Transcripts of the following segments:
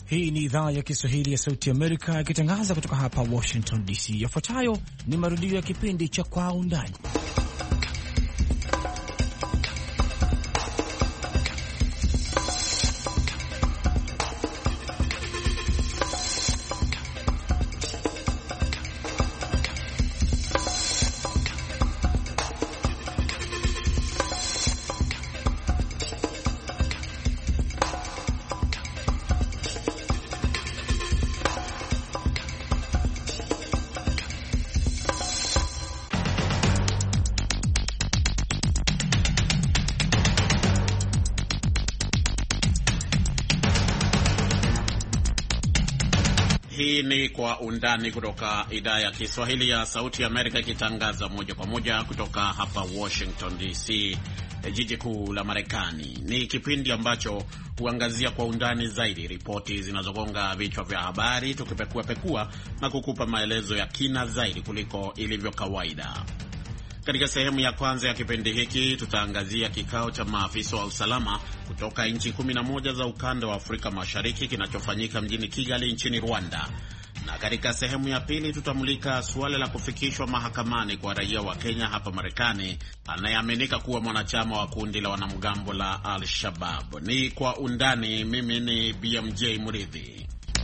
Hii ni idhaa ya Kiswahili ya Sauti Amerika ikitangaza kutoka hapa Washington DC. Yafuatayo ni marudio ya kipindi cha Kwa Undani. Hii ni Kwa Undani kutoka idhaa ya Kiswahili ya Sauti ya Amerika, ikitangaza moja kwa moja kutoka hapa Washington DC, jiji kuu la Marekani. Ni kipindi ambacho huangazia kwa undani zaidi ripoti zinazogonga vichwa vya habari, tukipekua na kukupa maelezo ya kina zaidi kuliko ilivyo kawaida. Katika sehemu ya kwanza ya kipindi hiki tutaangazia kikao cha maafisa wa usalama kutoka nchi 11 za ukanda wa Afrika Mashariki kinachofanyika mjini Kigali nchini Rwanda. Na katika sehemu ya pili tutamulika suala la kufikishwa mahakamani kwa raia wa Kenya hapa Marekani anayeaminika kuwa mwanachama wa kundi la wanamgambo la Al-Shabaab. Ni Kwa Undani. Mimi ni BMJ Muridhi.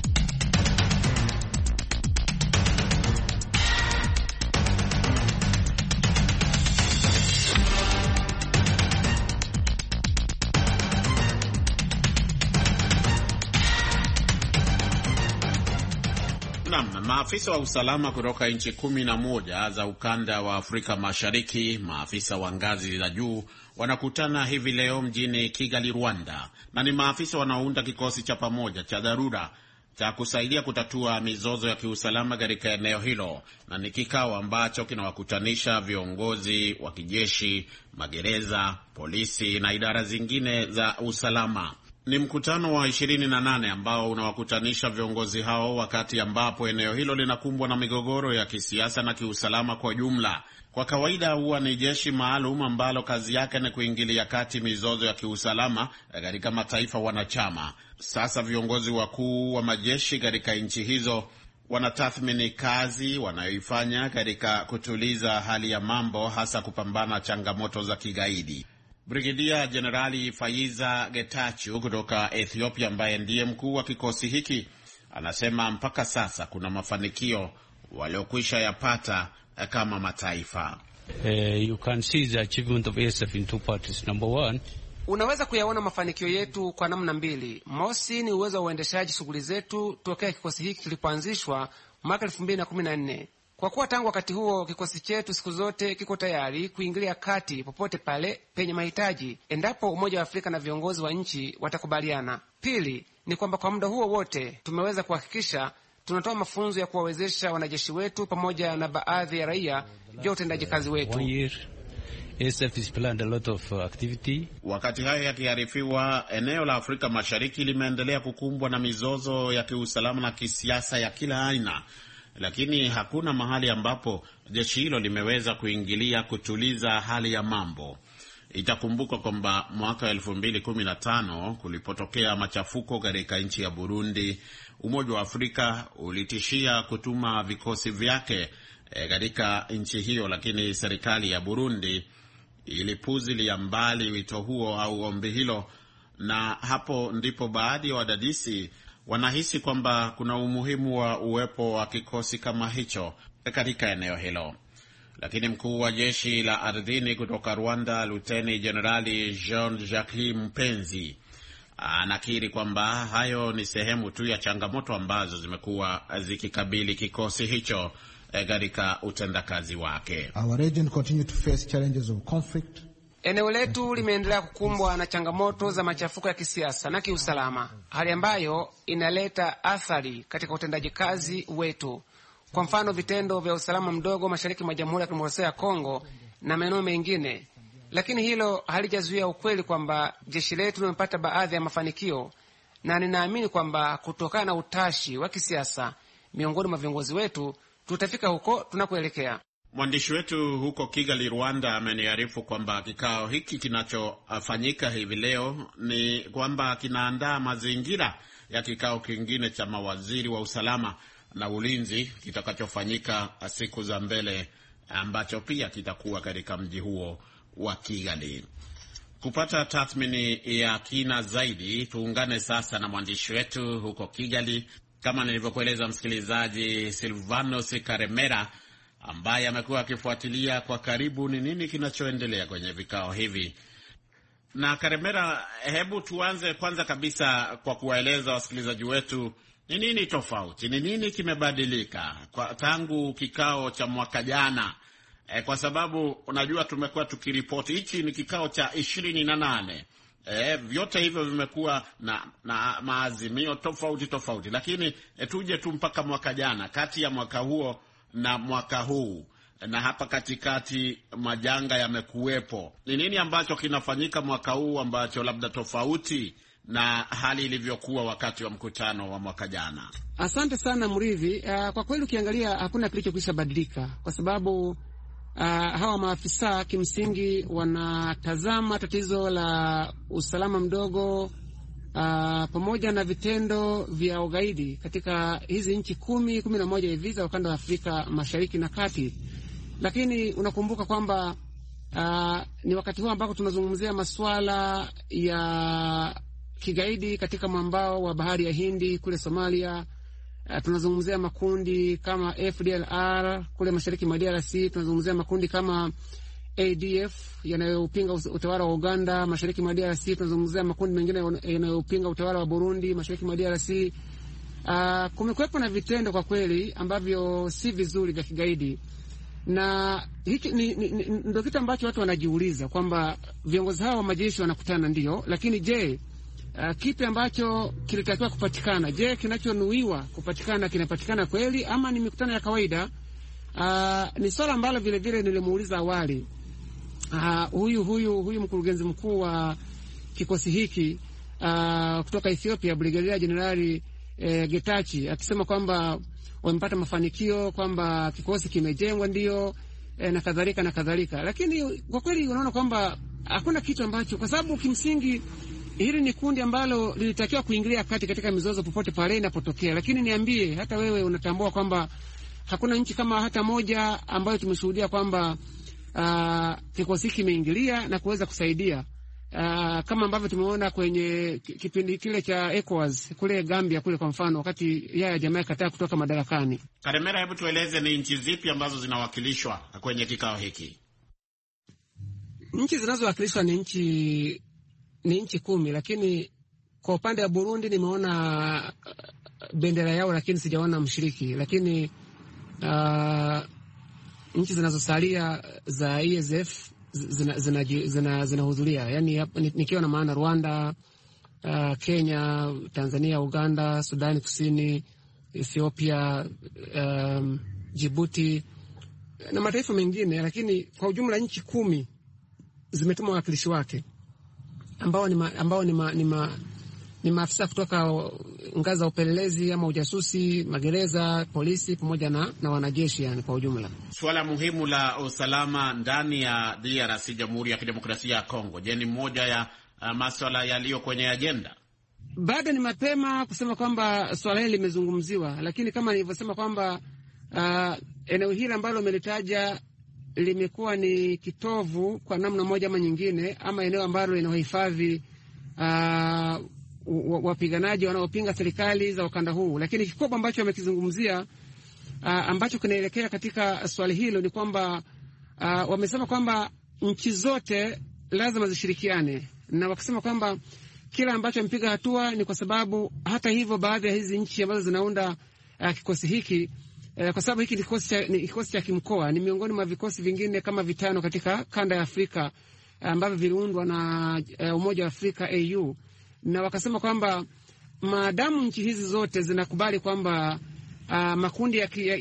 Maafisa wa usalama kutoka nchi 11 za ukanda wa Afrika Mashariki, maafisa wa ngazi za juu, wanakutana hivi leo mjini Kigali, Rwanda, na ni maafisa wanaounda kikosi cha pamoja cha dharura cha kusaidia kutatua mizozo ya kiusalama katika eneo hilo, na ni kikao ambacho kinawakutanisha viongozi wa kijeshi, magereza, polisi na idara zingine za usalama. Ni mkutano wa 28 ambao unawakutanisha viongozi hao wakati ambapo eneo hilo linakumbwa na migogoro ya kisiasa na kiusalama kwa jumla. Kwa kawaida huwa ni jeshi maalum ambalo kazi yake ni kuingilia kati mizozo ya kiusalama katika mataifa wanachama. Sasa viongozi wakuu wa majeshi katika nchi hizo wanatathmini kazi wanayoifanya katika kutuliza hali ya mambo, hasa kupambana changamoto za kigaidi. Brigedia Jenerali Faiza Getachew kutoka Ethiopia, ambaye ndiye mkuu wa kikosi hiki, anasema mpaka sasa kuna mafanikio waliokwisha yapata kama mataifa. You can see the achievement of ASF in two parts. Number one, unaweza kuyaona mafanikio yetu kwa namna mbili. Mosi ni uwezo wa uendeshaji shughuli zetu tokea kikosi hiki kilipoanzishwa mwaka 2014. Kwa kuwa tangu wakati huo kikosi chetu siku zote kiko tayari kuingilia kati popote pale penye mahitaji, endapo Umoja wa Afrika na viongozi wa nchi watakubaliana. Pili ni kwamba kwa muda huo wote tumeweza kuhakikisha tunatoa mafunzo ya kuwawezesha wanajeshi wetu pamoja na baadhi ya raia juu ya utendaji kazi wetu. Wakati hayo yakiharifiwa, eneo la Afrika Mashariki limeendelea kukumbwa na mizozo ya kiusalama na kisiasa ya kila aina, lakini hakuna mahali ambapo jeshi hilo limeweza kuingilia kutuliza hali ya mambo. Itakumbuka kwamba mwaka 2015 kulipotokea machafuko katika nchi ya Burundi, Umoja wa Afrika ulitishia kutuma vikosi vyake katika nchi hiyo, lakini serikali ya Burundi ilipuzilia mbali wito huo au ombi hilo, na hapo ndipo baadhi ya wadadisi wanahisi kwamba kuna umuhimu wa uwepo wa kikosi kama hicho katika eneo hilo. Lakini mkuu wa jeshi la ardhini kutoka Rwanda, Luteni Jenerali Jean-Jacques Mpenzi, anakiri kwamba hayo ni sehemu tu ya changamoto ambazo zimekuwa zikikabili kikosi hicho katika utendakazi wake. Our region continue to face challenges of conflict. Eneo letu limeendelea kukumbwa na changamoto za machafuko ya kisiasa na kiusalama, hali ambayo inaleta athari katika utendaji kazi wetu. Kwa mfano, vitendo vya usalama mdogo mashariki mwa Jamhuri ya Kidemokrasia ya Kongo na maeneo mengine. Lakini hilo halijazuia ukweli kwamba jeshi letu limepata baadhi ya mafanikio, na ninaamini kwamba kutokana na utashi wa kisiasa miongoni mwa viongozi wetu tutafika huko tunakoelekea. Mwandishi wetu huko Kigali, Rwanda, ameniarifu kwamba kikao hiki kinachofanyika hivi leo ni kwamba kinaandaa mazingira ya kikao kingine cha mawaziri wa usalama na ulinzi kitakachofanyika siku za mbele, ambacho pia kitakuwa katika mji huo wa Kigali. Kupata tathmini ya kina zaidi, tuungane sasa na mwandishi wetu huko Kigali, kama nilivyokueleza msikilizaji, Silvanos Karemera, ambaye amekuwa akifuatilia kwa karibu ni nini kinachoendelea kwenye vikao hivi. Na Karemera, hebu tuanze kwanza kabisa kwa kuwaeleza wasikilizaji wetu ni nini tofauti, ni nini kimebadilika tangu kikao cha mwaka jana. Kwa sababu unajua tumekuwa tukiripoti hichi ni kikao cha 28. Vyote hivyo vimekuwa na maazimio tofauti, lakini tuje tu mpaka mwaka jana, kati ya mwaka huo na mwaka huu, na hapa katikati majanga yamekuwepo. Ni nini ambacho kinafanyika mwaka huu ambacho labda tofauti na hali ilivyokuwa wakati wa mkutano wa mwaka jana? Asante sana Mridhi. Kwa kweli ukiangalia hakuna kilichokwisha badilika, kwa sababu hawa maafisa kimsingi wanatazama tatizo la usalama mdogo pamoja na vitendo vya ugaidi katika hizi nchi 11 hivi za ukanda wa Afrika Mashariki na Kati. Lakini unakumbuka kwamba ni wakati huu ambako tunazungumzia masuala ya kigaidi katika mwambao wa bahari ya Hindi kule Somalia. Tunazungumzia makundi kama FDLR kule mashariki mwa DRC. Tunazungumzia makundi kama ADF yanayopinga utawala wa Uganda mashariki mwa DRC. Tunazungumzia makundi mengine yanayopinga utawala wa Burundi mashariki mwa DRC. Kumekuwepo na vitendo kwa kweli ambavyo si vizuri vya kigaidi, na hiki ndio kitu ambacho watu wanajiuliza kwamba viongozi hao wa majeshi wanakutana ndio, lakini je, kipi ambacho kilitakiwa kupatikana? Je, kinachonuiwa kupatikana kinapatikana kweli ama ni mikutano ya kawaida? Ni swala ambalo vile vile nilimuuliza awali huyu mkurugenzi mkuu wa kikosi hiki kutoka Ethiopia, Brigadia Jenerali Getachew, akisema kwamba wamepata mafanikio, kwamba kikosi kimejengwa ndio, na kadhalika. Lakini kwa kweli unaona kwamba hakuna kitu ambacho, kwa sababu kimsingi hili ni kundi ambalo lilitakiwa kuingilia kati katika mizozo popote pale inapotokea. Lakini niambie, hata wewe unatambua kwamba hakuna nchi kama hata moja ambayo tumeshuhudia kwamba kikosi kimeingilia na kuweza kusaidia, kama ambavyo tumeona kwenye kipindi kile cha ECOWAS kule Gambia kule kwa mfano, wakati Yahya Jammeh kataa kutoka madarakani. Karemera, hebu tueleze ni nchi zipi ambazo zinawakilishwa kwenye kikao hiki? Nchi zinazowakilishwa ni nchi 10, lakini kwa upande wa Burundi nimeona bendera yao, lakini sijaona mshiriki. Lakini nchi zinazosalia za ESF zinahudhuria, yani nikiwa na maana Rwanda, Kenya, Tanzania, Uganda, Sudani Kusini, Ethiopia, Djibouti na mataifa mengine. Lakini kwa ujumla nchi 10 zimetuma wawakilishi wake ambao ni maafisa kutoka ngazi za upelelezi ama ujasusi, magereza, polisi pamoja na wanajeshi, yani kwa ujumla. Swala muhimu la usalama ndani ya DRC, Jamhuri ya Kidemokrasia ya Kongo, je, ni moja ya masuala yaliyo kwenye ajenda? Bado ni mapema kusema kwamba swala hili limezungumziwa, lakini kama nilivyosema kwamba eneo hili ambalo umelitaja limekuwa ni kitovu kwa namna moja ama nyingine, ama eneo ambalo linahifadhi wapiganaji wanaopinga serikali za ukanda huu. Lakini kikubwa ambacho wamekizungumzia ambacho kinaelekea katika swali hilo ni kwamba wamesema kwamba nchi zote lazima zishirikiane, na wakisema kwamba kila ambacho wamepiga hatua ni kwa sababu hata hivyo baadhi ya hizi nchi ambazo zinaunda kikosi hiki, kwa sababu hiki ni kikosi cha kimkoa, ni miongoni mwa vikosi vingine kama 5 katika kanda ya Afrika ambavyo viliundwa na Umoja wa Afrika AU, na wakasema kwamba maadamu nchi hizi zote zinakubali kwamba makundi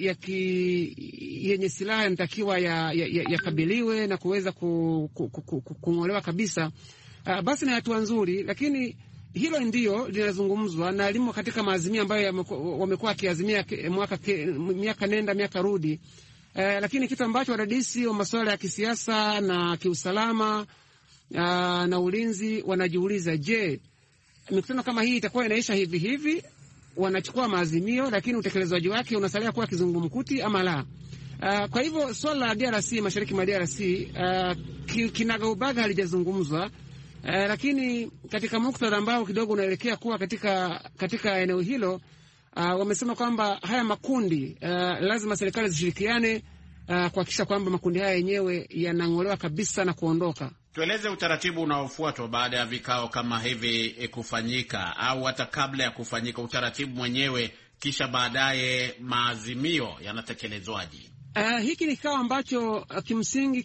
yenye silaha yanatakiwa yakabiliwe na kuweza kung'olewa kabisa, basi ni hatua nzuri. Lakini hilo ndio linazungumzwa na limo katika maazimio ambayo wamekuwa wakiazimia miaka nenda miaka rudi. Lakini kitu ambacho wadadisi wa masuala ya kisiasa na kiusalama na ulinzi wanajiuliza, je, mikutano kama hii itakuwa inaisha hivi hivi, wanachukua maazimio, lakini utekelezaji wake unasalia kuwa kizungumkuti ama la. Kwa hivyo swala la DRC, mashariki mwa DRC, kinagaubaga halijazungumzwa, lakini katika muktadha ambao kidogo unaelekea kuwa katika eneo hilo, wamesema kwamba haya makundi lazima serikali zishirikiane kuhakikisha kwamba makundi haya yenyewe yanang'olewa kabisa na kuondoka. Tueleze utaratibu unaofuatwa baada ya vikao kama hivi kufanyika, au hata kabla ya kufanyika, utaratibu mwenyewe, kisha baadaye maazimio yanatekelezwaje? Hiki ni kikao ambacho kimsingi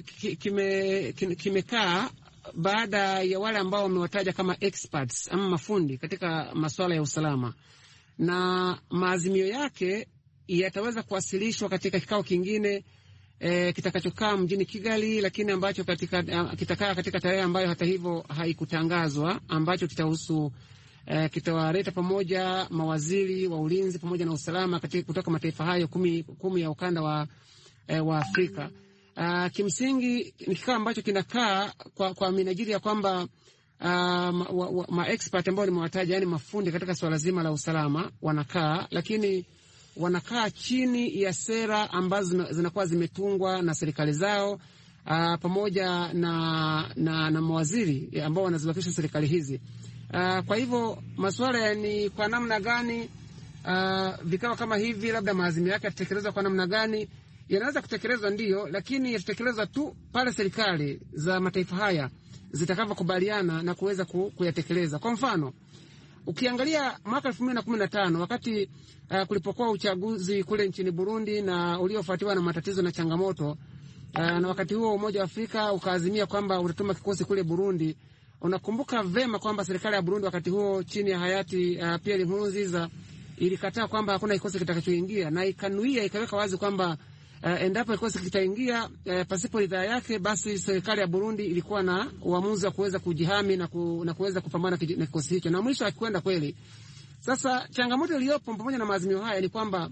kimekaa baada ya wale ambao wamewataja kama experts ama mafundi katika masuala ya usalama, na maazimio yake yataweza kuwasilishwa katika kikao kingine kitakachokaa mjini Kigali, lakini ambacho kitakaa katika tarehe ambayo hata hivyo haikutangazwa, ambacho kitahusu kitawaleta pamoja mawaziri wa ulinzi pamoja na usalama kutoka mataifa hayo kumi ya ukanda wa Afrika. Kimsingi ni kikao ambacho kinakaa kwa minajili ya kwamba ma-expert ambao nimewataja, yani mafundi katika swala zima la usalama, wanakaa, lakini wanakaa chini ya ambazo zinakuwa zimetungwa na serikali zao, pamoja na mawaziri ambao wanaziwakilisha serikali hizi. Kwa hivyo masuala ni kwa namna gani vikao kama hivi, labda maazimio yake yatatekelezwa kwa namna gani, yanaweza kutekelezwa ndio, lakini yatatekelezwa tu pale serikali za mataifa haya zitakavyokubaliana na kuweza kuyatekeleza. Kwa mfano, ukiangalia mwaka 2015 wakati kulipokuwa uchaguzi kule nchini Burundi na uliofuatiwa na matatizo na changamoto, na wakati huo Umoja wa Afrika ukaazimia kwamba utatuma kikosi kule Burundi. Unakumbuka vema kwamba serikali ya Burundi wakati huo chini ya hayati Pierre Nkurunziza ilikataa kwamba hakuna kikosi kitakachoingia, na ikanuia ikaweka wazi kwamba endapo kikosi kitaingia pasipo ridhaa yake, basi serikali ya Burundi ilikuwa na uamuzi wa kuweza kujihami na kuweza kupambana na kikosi hicho, na mwisho akikwenda kweli. Sasa changamoto iliyopo pamoja na maazimio haya ni kwamba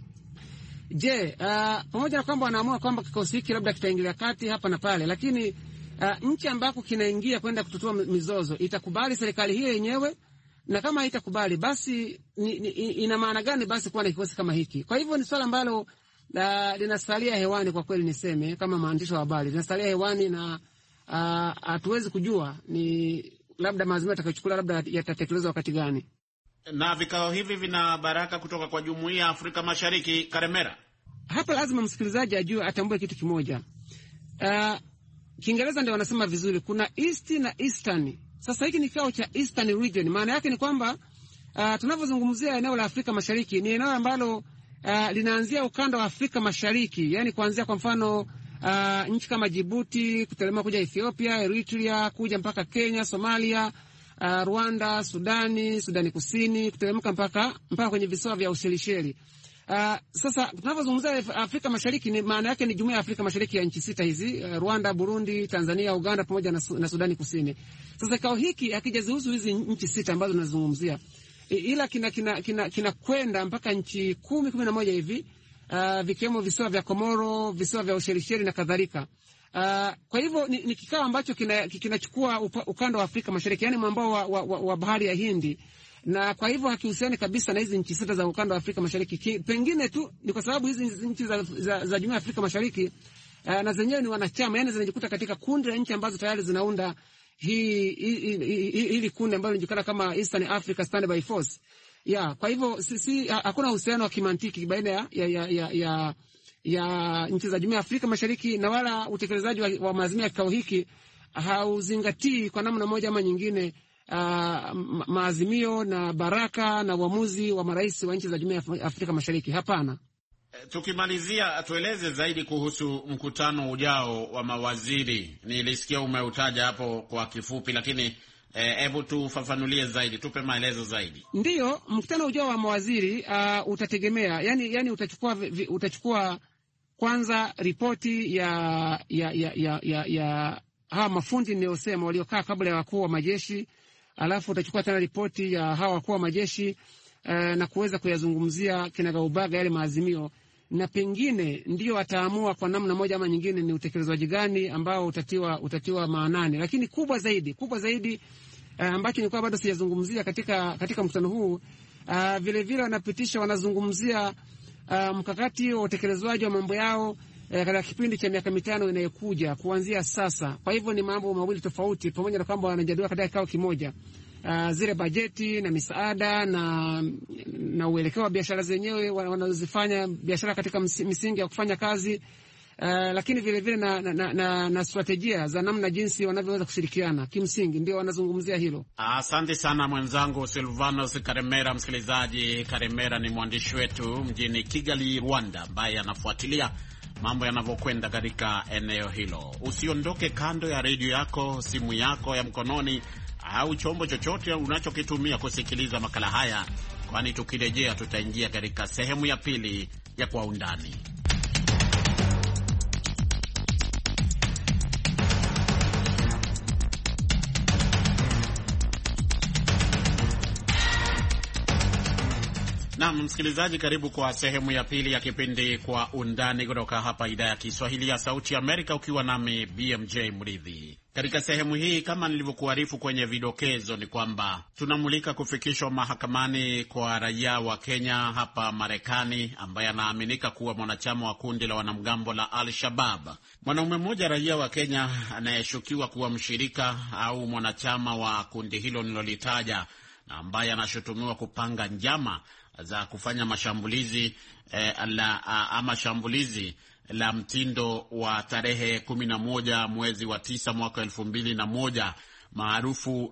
pamoja na kwamba wanaamua kwamba kikosi hiki labda kitaingilia kati hapa na pale, lakini nchi ambako kinaingia kwenda kutotoa mizozo itakubali serikali hiyo yenyewe? Na kama haitakubali, basi ina maana gani basi kuwa na kikosi kama hiki? Kwa hivyo ni swala ambalo linasalia hewani, kwa kweli niseme kama maandishi wa habari, linasalia hewani, na hatuwezi kujua ni labda maazimio yatakayochukuliwa labda yatatekelezwa wakati gani. Na vikao hivi vina baraka kutoka kwa Jumuiya ya Afrika Mashariki. Karemera, hapa lazima msikilizaji ajue, atambue kitu kimoja. Kiingereza ndio wanasema vizuri, kuna East na Eastern. Sasa hiki ni kikao cha Eastern Region. Maana yake ni kwamba tunavyozungumzia eneo la Afrika Mashariki ni eneo ambalo linaanzia ukanda wa Afrika Mashariki, yani kuanzia kwa mfano nchi kama Djibouti, kuteremka kuja Ethiopia, Eritrea, kuja mpaka Kenya, Somalia, Rwanda, Sudani Kusini, kuteremka mpaka kwenye visiwa vya Ushelisheli. Sasa tunavyozungumzia Afrika Mashariki ni maana yake ni Jumuiya ya Afrika Mashariki ya nchi 6 hizi, Rwanda, Burundi, Tanzania, Uganda pamoja na Sudani Kusini. Sasa kikao hiki hakijazihusu hizi nchi 6 ambazo tunazungumzia, ila kina kwenda mpaka nchi 11 hivi, vikiwemo visiwa vya Komoro, visiwa vya Ushelisheli na kadhalika. Kwa hivyo ni kikao ambacho kinachukua ukanda wa Afrika Mashariki, yani mwambao wa bahari ya Hindi, na kwa hivyo hakihusiani kabisa na hizi nchi 6 za ukanda wa Afrika Mashariki. Pengine tu ni kwa sababu hizi nchi za Jumuiya ya Afrika Mashariki na zenyewe ni wanachama, yani zinajikuta katika kundi la nchi ambazo tayari zinaunda hili kundi ambalo linajulikana kama Eastern Africa Standby Force. Kwa hivyo hakuna uhusiano wa kimantiki baina ya nchi za Jumuiya ya Afrika Mashariki, na wala utekelezaji wa maazimio ya kikao hiki hauzingatii kwa namna moja ama nyingine maazimio na baraka na uamuzi wa marais wa nchi za Jumuiya ya Afrika Mashariki. Hapana. Tukimalizia, tueleze zaidi kuhusu mkutano ujao wa mawaziri. Nilisikia umeutaja hapo kwa kifupi, lakini hebu tufafanulie zaidi, tupe maelezo zaidi. Ndiyo, mkutano ujao wa mawaziri utategemea, yani utachukua kwanza ripoti ya hawa mafundi niliyosema waliokaa kabla ya wakuu wa majeshi, alafu utachukua tena ripoti ya hawa wakuu wa majeshi na kuweza kuyazungumzia kinagaubaga yale maazimio, na pengine ndio ataamua kwa namna moja ama nyingine ni utekelezwaji gani ambao utatiwa maanani. Lakini kubwa zaidi ambacho nilikuwa bado sijazungumzia katika mkutano huu. Vile vile wanazungumzia mkakati wa utekelezwaji wa mambo yao katika kipindi cha miaka 5 inayokuja kuanzia sasa. Kwa hivyo ni mambo mawili tofauti, pamoja na kwamba wanajadiliwa katika kikao kimoja. Zile bajeti na misaada na uelekeo wa biashara zenyewe wanazifanya biashara katika misingi ya kufanya kazi, lakini vile vile na strategia za namna jinsi wanavyoweza kushirikiana. Kimsingi ndio wanazungumzia hilo. Asante sana mwenzangu Silvanos Karemera. Msikilizaji, Karemera ni mwandishi wetu mjini Kigali, Rwanda, ambaye anafuatilia mambo yanavyokwenda katika eneo hilo. Usiondoke kando ya redio yako, simu yako ya mkononi au chombo chochote unachokitumia kusikiliza makala haya, kwani tukirejea tutaingia katika sehemu ya pili ya Kwa Undani. Naam, msikilizaji, karibu kwa sehemu ya pili ya kipindi Kwa Undani kutoka hapa idhaa ya Kiswahili ya Sauti ya Amerika, ukiwa nami BMJ Mridhi. Katika sehemu hii, kama nilivyokuarifu kwenye vidokezo, ni kwamba tunamulika kufikishwa mahakamani kwa raia wa Kenya hapa Marekani ambaye anaaminika kuwa mwanachama wa kundi la wanamgambo la Al-Shabaab. Mwanaume mmoja raia wa Kenya anayeshukiwa kuwa mshirika au mwanachama wa kundi hilo nilolitaja, na ambaye anashutumiwa kupanga njama za kufanya mashambulizi shambulizi la mtindo wa tarehe 11 mwezi wa 9 mwaka 2001 maarufu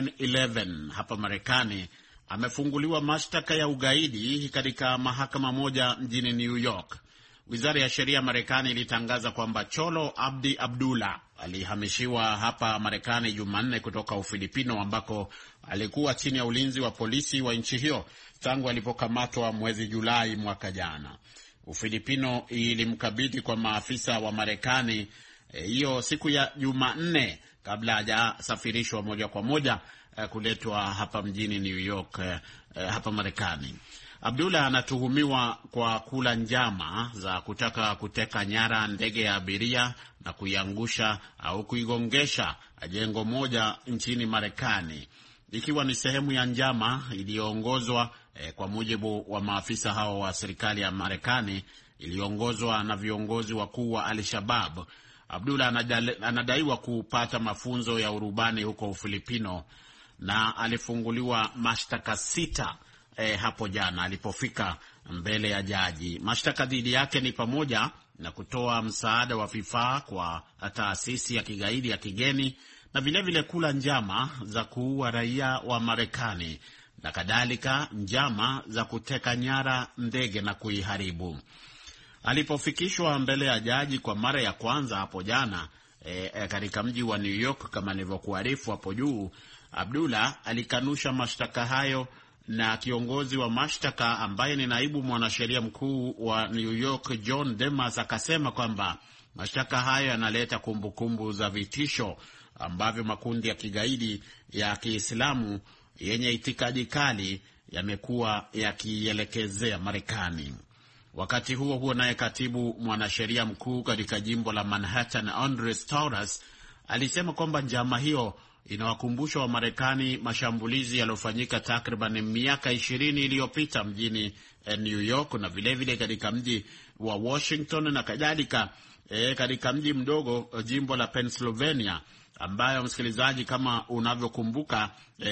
9/11 hapa Marekani, amefunguliwa mashtaka ya ugaidi katika mahakama moja mjini New York. Wizara ya Sheria Marekani ilitangaza kwamba Cholo Abdi Abdullah alihamishiwa hapa Marekani Jumanne kutoka Ufilipino, ambako alikuwa chini ya ulinzi wa polisi wa nchi hiyo tangu alipokamatwa mwezi Julai mwaka jana. Ufilipino ilimkabidhi kwa maafisa wa Marekani hiyo siku ya Jumanne kabla hajasafirishwa moja kwa moja kuletwa hapa mjini New York hapa Marekani. Abdullah anatuhumiwa kwa kula njama za kutaka kuteka nyara ndege ya abiria na kuiangusha au kuigongesha jengo moja nchini Marekani, ikiwa ni sehemu ya njama iliyoongozwa kwa mujibu wa maafisa hao wa serikali ya Marekani, iliyoongozwa na viongozi wakuu wa Al-Shabaab. Abdullah anadaiwa kupata mafunzo ya urubani huko Ufilipino na alifunguliwa mashtaka 6 hapo jana alipofika mbele ya jaji. Mashtaka dhidi yake ni pamoja na kutoa msaada wa vifaa kwa taasisi ya kigaidi ya kigeni na vilevile kula njama za kuua raia wa Marekani na kadhalika njama za kuteka nyara ndege na kuiharibu. Alipofikishwa mbele ya jaji kwa mara ya kwanza hapo jana katika mji wa New York, kama nilivyokuarifu hapo juu, Abdullah alikanusha mashtaka hayo, na kiongozi wa mashtaka ambaye ni naibu mwanasheria mkuu wa New York John Demas akasema kwamba mashtaka hayo yanaleta kumbukumbu za vitisho ambavyo makundi ya kigaidi ya Kiislamu yenye itikadi kali yamekuwa yakielekezea Marekani. Wakati huo huo, naye katibu mwanasheria mkuu katika jimbo la Manhattan Andres Torres alisema kwamba njama hiyo inawakumbusha wa Marekani mashambulizi yaliyofanyika takriban miaka 20 iliyopita mjini New York na vilevile katika mji wa Washington na kadhalika katika mji mdogo jimbo la Pennsylvania, ambayo msikilizaji, kama unavyokumbuka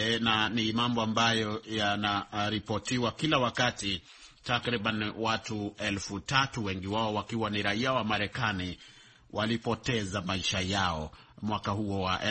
na ni mambo ambayo yanaripotiwa kila wakati, takriban watu 3,000, wengi wao wakiwa ni raia wa Marekani, walipoteza maisha yao mwaka huo wa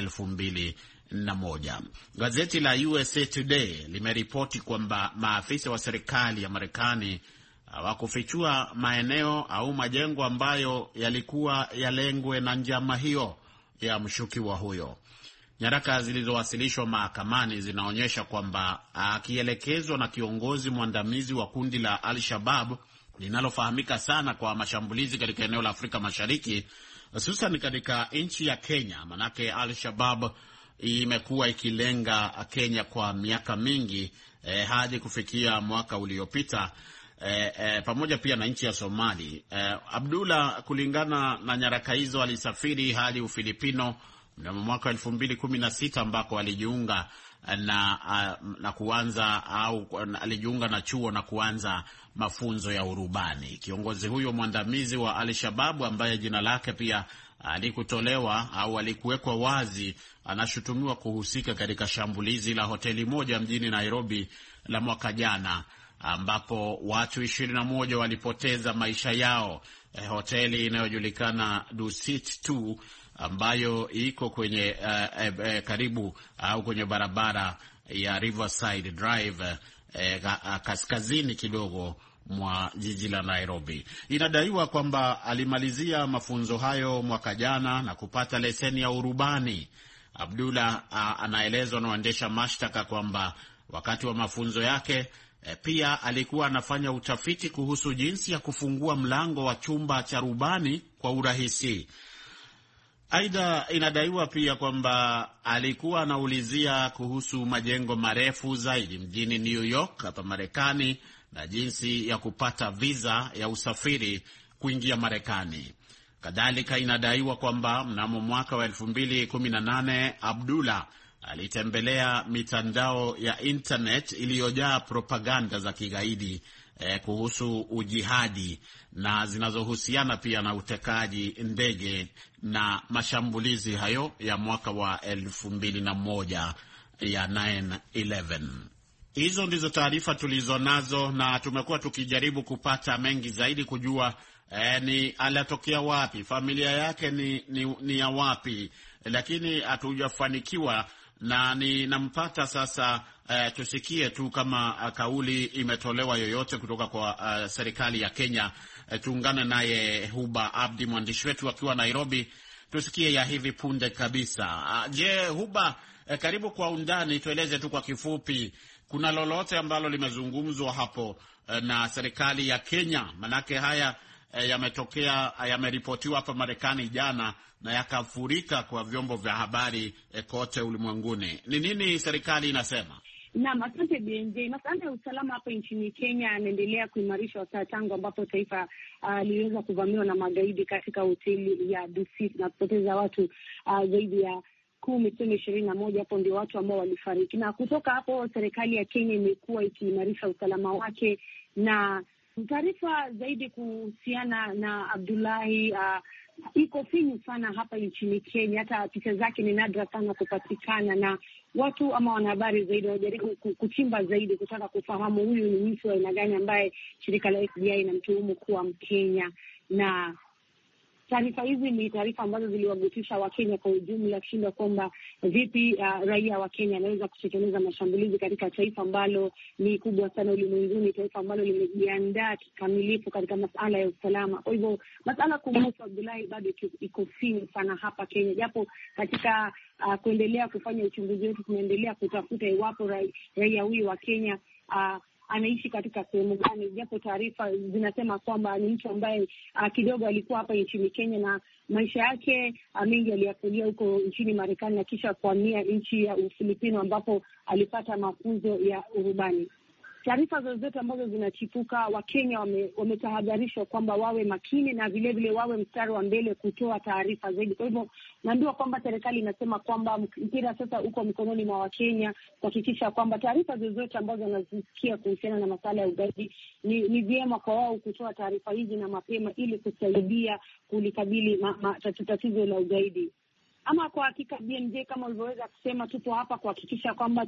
2001. Gazeti la USA Today limeripoti kwamba maafisa wa serikali ya Marekani hawakufichua maeneo au majengo ambayo yalikuwa yalengwe na njama hiyo ya mshukiwa huyo. Nyaraka zilizowasilishwa mahakamani zinaonyesha kwamba akielekezwa na kiongozi mwandamizi wa kundi la Al-Shabaab linalofahamika sana kwa mashambulizi katika eneo la Afrika Mashariki, hususan katika nchi ya Kenya, manake Al-Shabaab imekuwa ikilenga Kenya kwa miaka mingi hadi kufikia mwaka uliopita, pamoja pia na nchi ya Somali. Abdullah, kulingana na nyaraka hizo, alisafiri hadi Ufilipino mnamo mwaka 2016 ambako alijiunga na kuanza alijiunga na chuo na kuanza mafunzo ya urubani. Kiongozi huyo mwandamizi wa Al-Shabaab ambaye jina lake pia alikutolewa au alikuwekwa wazi, anashutumiwa kuhusika katika shambulizi la hoteli moja mjini Nairobi la mwaka jana, ambapo watu 21 walipoteza maisha yao. Hoteli inayojulikana Dusit 2 ambayo iko kwenye karibu au kwenye barabara ya Riverside Drive kaskazini kidogo mwa jiji la Nairobi. Inadaiwa kwamba alimalizia mafunzo hayo mwaka jana na kupata leseni ya urubani. Abdullah anaelezwa na waendesha mashtaka kwamba wakati wa mafunzo yake pia alikuwa anafanya utafiti kuhusu jinsi ya kufungua mlango wa chumba cha rubani kwa urahisi. Aidha, inadaiwa pia kwamba alikuwa anaulizia kuhusu majengo marefu zaidi mjini New York hapa Marekani na jinsi ya kupata visa ya usafiri kuingia Marekani. Kadhalika inadaiwa kwamba mnamo mwaka wa 2018 Abdullah alitembelea mitandao ya internet iliyojaa propaganda za kigaidi kuhusu ujihadi na zinazohusiana pia na utekaji ndege na mashambulizi hayo ya mwaka wa 2001 ya 9/11. Hizo ndizo taarifa tulizo nazo, na tumekuwa tukijaribu kupata mengi zaidi kujua ni alatokea wapi, familia yake ni ya wapi, lakini hatujafanikiwa, na ninampata sasa. Tusikie tu kama kauli imetolewa yoyote kutoka kwa serikali ya Kenya. Tuungane naye Huba Abdi, mwandishi wetu akiwa Nairobi, tusikie ya hivi punde kabisa. Je, Huba, karibu kwa undani. Tueleze tu kwa kifupi, kuna lolote ambalo limezungumzwa hapo na serikali ya Kenya? Manake haya yameripotiwa hapa Marekani jana na yakafurika kwa vyombo vya habari kote ulimwenguni. Ni nini serikali inasema? Naam, asante BNJ. Masuala ya usalama hapa nchini Kenya yanaendelea kuimarishwa tangu ambapo taifa liliweza kuvamiwa na magaidi katika hoteli ya Dusit na kupoteza watu zaidi ya 21. Hapo ndio watu ambao walifariki, na kutoka hapo serikali ya Kenya imekuwa ikiimarisha usalama wake. Na taarifa zaidi kuhusiana na Abdullahi iko finyu sana hapa nchini Kenya. Hata picha zake ni nadra sana kupatikana, na watu ama wanahabari zaidi wanajaribu kuchimba zaidi kutaka kufahamu huyu ni mtu wa aina gani ambaye shirika la FBI inamtuhumu kuwa Mkenya. Na taarifa hizi ni taarifa ambazo ziliwagutisha Wakenya kwa ujumla, kushinda kwamba vipi raia wa Kenya anaweza kutekeleza mashambulizi katika taifa ambalo ni kubwa sana ulimwenguni, taifa ambalo limejiandaa kikamilifu katika masuala ya usalama. Kwa hivyo masuala kumhusu Abdullahi bado iko finyu sana hapa Kenya, japo katika kuendelea kufanya uchunguzi wetu tunaendelea kutafuta iwapo raia huyu wa Kenya anaishi katika sehemu gani, japo taarifa zinasema kwamba ni mtu ambaye kidogo alikuwa hapa nchini Kenya na maisha yake mengi aliyakulia huko nchini Marekani na kisha kuhamia nchi ya Ufilipino ambapo alipata mafunzo ya urubani. Taarifa zozote ambazo zinachipuka, Wakenya wametahadharishwa kwamba wawe makini na vile vile wawe mstari wa mbele kutoa taarifa zaidi. Kwa hivyo naambiwa kwamba serikali inasema kwamba mpira sasa uko mikononi mwa Wakenya kuhakikisha kwamba taarifa zozote ambazo wanazisikia kuhusiana na masuala ya ugaidi ni vyema kwa wao kutoa taarifa hizi na mapema ili kusaidia kulikabili tatizo la ugaidi. Ama kwa hakika BNJ, kama ulivyoweza kusema, tupo hapa kuhakikisha kwamba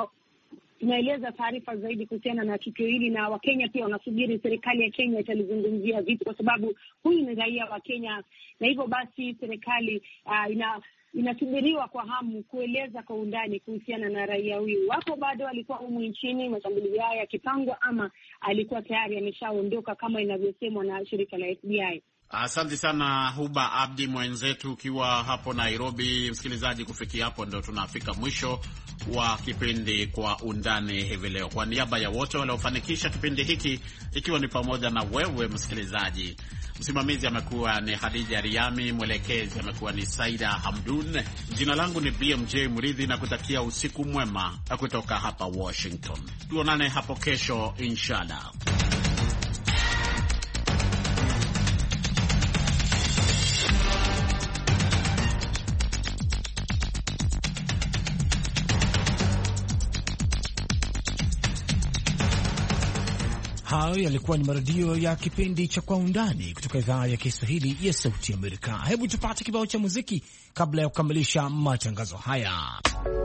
tunaeleza taarifa zaidi kuhusiana na tukio hili, na Wakenya pia wanasubiri serikali ya Kenya italizungumzia vipi, kwa sababu huyu ni raia wa Kenya, na hivyo basi serikali inasubiriwa kwa hamu kueleza kwa undani kuhusiana na raia huyu. Wapo bado alikuwa humu nchini mashambulizi haya yakipangwa, ama alikuwa tayari ameshaondoka kama inavyosemwa na shirika la FBI. Asante sana Huba Abdi mwenzetu ukiwa hapo Nairobi. Msikilizaji, kufikia hapo ndo tunafika mwisho wa kipindi Kwa Undani hivi leo. Kwa niaba ya wote waliofanikisha kipindi hiki, ikiwa ni pamoja na wewe msikilizaji, msimamizi amekuwa ni Khadija Riami, mwelekezi amekuwa ni Saida Hamdun. Jina langu ni BMJ Mridhi na kutakia usiku mwema kutoka hapa Washington. Tuonane hapo kesho inshallah. Hayo yalikuwa ni marudio ya kipindi cha Kwa Undani kutoka idhaa ya Kiswahili ya Sauti Amerika. Hebu tupate kibao cha muziki kabla ya kukamilisha matangazo haya.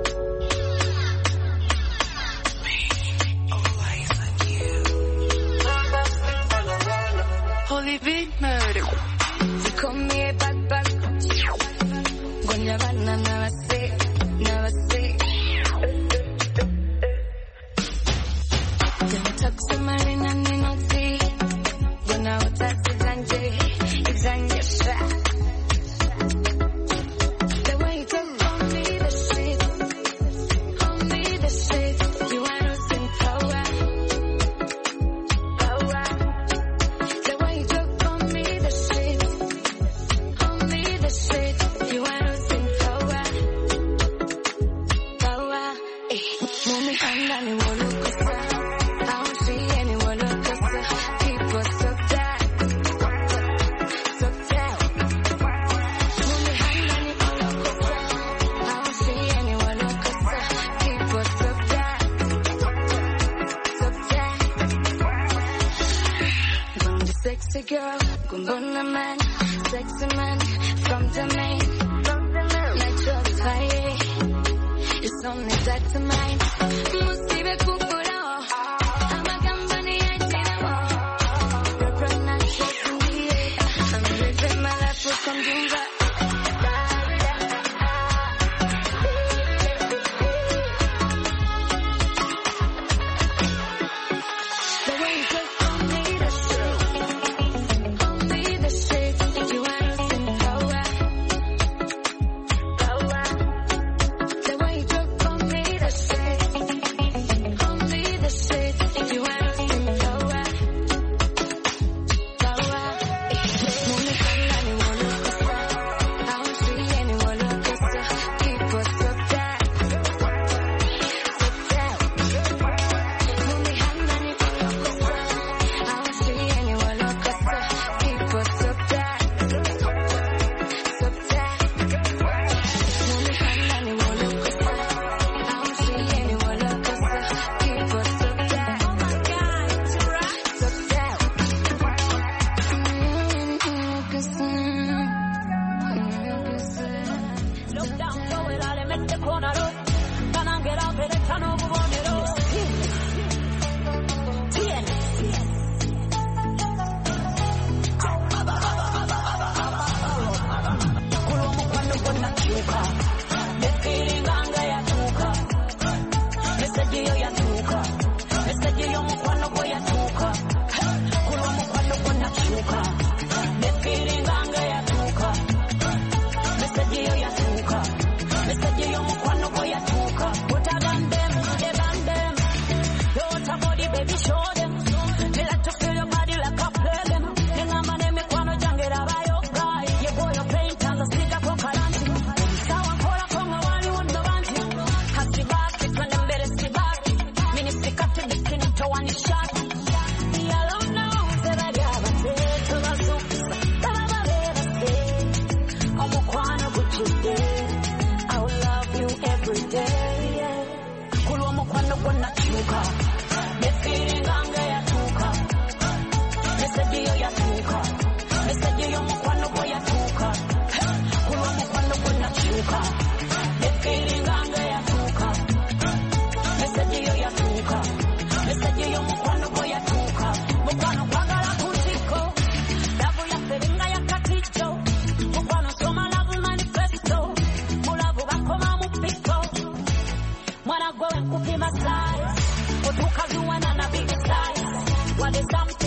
Holy big murder. You call me a bad bad. Gonya bana never say, never say. Don't talk to Marina Ninoti. Gonna utat it's on your shot. The way you talk on me, the shit. On me, the shit. You wanna sing power. Power. The way you talk on me, the shit. On me, the shit. You wanna sing power. Power. Mumi hanga ni wolukosa. I don't see any wolukosa. People so bad. So bad. Mumi hanga ni wolukosa. I don't see any wolukosa. People so bad. So bad. Gonna be sexy girl, gonna man, sexy man from the main. Natural fire, it's only that to mine. Musibe kukura, I'm a company I didn't want. You're not chasing the air. I'm living my life for some doomba. The way you talk on me, the shit. On me, the shit. You wanna sing power. Power. The way you talk on me, the shit. On me, the shit. You wanna sing power. Power. Mumi hanga ni wolukosa. I don't see any wolukosa. People so bad. So bad. Mumi hanga ni wolukosa. I don't see any wolukosa. People so bad. So bad. Mumi hanga ni wolukosa. I don't see any wolukosa. People so bad. Oh my God, so bad. Look down, throw it all, mette corner road. Banangera peretano bubonero. Tien. Kulomo kwando kona chuka. Nefiringanga ya chuka. Message yo ya chuka. Message yo mkwano kwa ya chuka. Kulomo kwando kona chuka. Nefiringanga ya chuka. Message yo ya chuka. Message yo mkwano kwa ya chuka. Put a gun them, they ban them. Don't a body baby show them. Me like to feel your body like a play them. Ningamba ne mikwano jangera bayo guy. Ye boy your pain tanga sika kwa karanti. Sawa kola konga wali undo banti. Hasibaki twende mbele sibaki. Mini sikati bikini towani shati. Yellow nose eba gaba te tubazu. Baba beba te. Omukwano guchide. I will love you every day. Kulwa mukwano gonna chuka. Nefiringanga ya chuka. Message yo ya chuka. Message yo mukwano go ya chuka. Kulwa mukwano gonna chuka. Nefiringanga ya chuka. Message yo ya chuka. Message yo mukwano go ya chuka. Mukwano kwagala kutiko. Dabu ya feringa ya katicho. Mukwano soma love manifesto. Mulabu bakoma mupiko. Mwana gwe kupima size. Otukazuwana na big size. What is up?